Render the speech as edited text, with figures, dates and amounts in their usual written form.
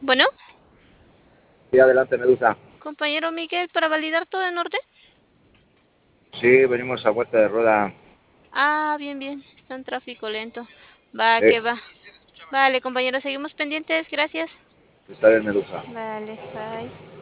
Bueno, Sí, adelante, Medusa. compañero Miguel, para validar todo en orden. Sí, venimos a vuelta de rueda. Ah, bien, bien, está en tráfico lento. Va, Eh, que va. Vale, compañero, seguimos pendientes, gracias. Está bien, Medusa. Vale, bye.